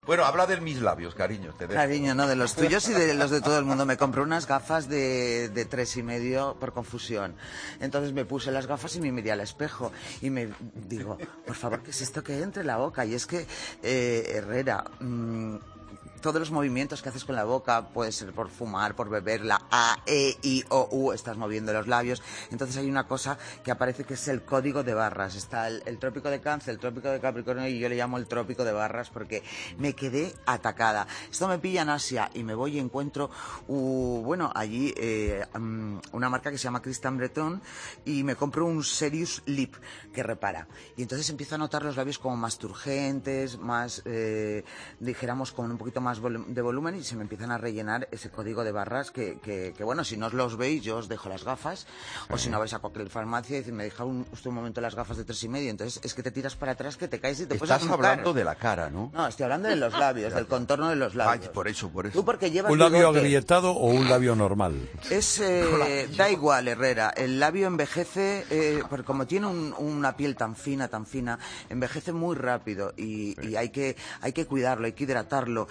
Bueno, habla de mis labios, cariño. Te dejo. Cariño, no, de los tuyos y de los de todo el mundo. Me compré unas gafas de 3,5 por confusión. Entonces me puse las gafas y me miré al espejo. Y me digo, por favor, ¿qué es esto que entre la boca? Y es que, Herrera... todos los movimientos que haces con la boca, puede ser por fumar, por beber, la A, E, I, O, U, estás moviendo los labios. Entonces hay una cosa que aparece que es el código de barras. Está el trópico de Cáncer, el trópico de Capricornio y yo le llamo el trópico de barras porque me quedé atacada. Esto me pilla en Asia y me voy y encuentro, allí una marca que se llama Christian Breton y me compro un Serious Lip que repara. Y entonces empiezo a notar los labios como más turgentes, más, dijéramos, con un poquito más de volumen y se me empiezan a rellenar ese código de barras que bueno, si no os los veis yo os dejo las gafas, o si no vais a cualquier farmacia y dicen, me deja usted un momento las gafas de 3,5, entonces es que te tiras para atrás, que te caes y te puedes Estás hablando de la cara, ¿no? No, estoy hablando de los labios, del contorno de los labios. Ay, por eso. Tú porque llevas ¿Un labio bigote. agrietado o un labio normal? Da igual, Herrera. El labio envejece, porque como tiene una piel tan fina, envejece muy rápido y hay que cuidarlo, hay que hidratarlo.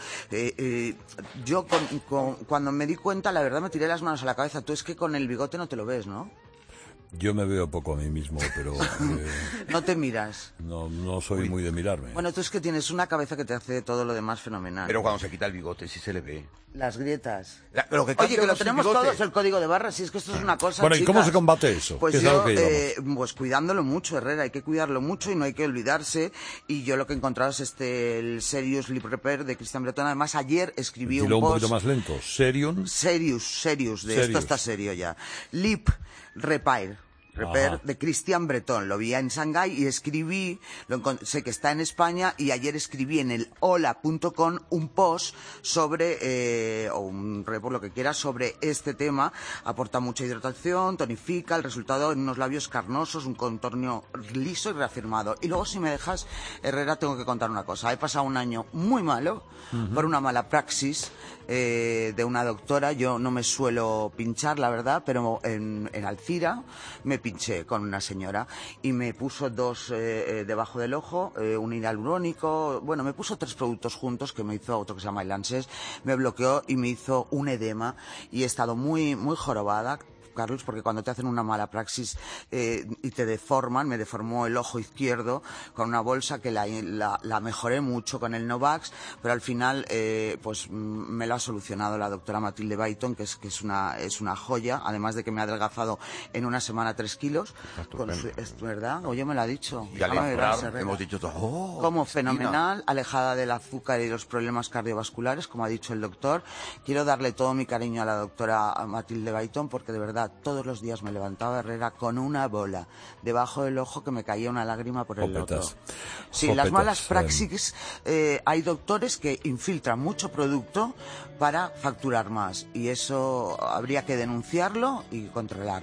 Yo cuando me di cuenta, la verdad me tiré las manos a la cabeza. Tú es que con el bigote no te lo ves, ¿no? Yo me veo poco a mí mismo, pero... no te miras. No soy muy de mirarme. Bueno, tú es que tienes una cabeza que te hace todo lo demás fenomenal. Pero cuando se quita el bigote sí se le ve. Las grietas. Oye, que lo tenemos todos, el código de barras, si es que esto es una cosa, Bueno, ¿y chicas, cómo se combate eso? Pues ¿Qué es yo, algo que pues cuidándolo mucho, Herrera, hay que cuidarlo mucho y no hay que olvidarse. Y yo lo que he encontrado es el Serious Lip Repair de Christian Breton. Además, ayer escribí un post... un poquito más lento. Serious, esto está serio ya. Lip Repair de Christian Breton. Lo vi en Shanghái y escribí, sé que está en España, y ayer escribí en el hola.com un post sobre, o un report, lo que quieras, sobre este tema. Aporta mucha hidratación, tonifica, el resultado en unos labios carnosos, un contorno liso y reafirmado. Y luego, si me dejas, Herrera, tengo que contar una cosa. He pasado un año muy malo por una mala praxis de una doctora. Yo no me suelo pinchar, la verdad, pero en Alcira me pinché con una señora y me puso dos debajo del ojo, un hialurónico, bueno, me puso 3 productos juntos que me hizo otro que se llama el Lances, me bloqueó y me hizo un edema y he estado muy jorobada, Carlos, porque cuando te hacen una mala praxis y te deforman, me deformó el ojo izquierdo con una bolsa que la mejoré mucho con el Novax, pero al final pues me lo ha solucionado la doctora Matilde Bayton, que es una joya, además de que me ha adelgazado en una semana 3 kilos. Es verdad, oye, me lo ha dicho. Y al entrar hemos dicho todo. Como fenomenal, alejada del azúcar y los problemas cardiovasculares, como ha dicho el doctor. Quiero darle todo mi cariño a la doctora Matilde Bayton, porque de verdad todos los días me levantaba, Herrera, con una bola debajo del ojo que me caía una lágrima por el otro. Sí, las malas praxis, hay doctores que infiltran mucho producto para facturar más y eso habría que denunciarlo y controlarlo.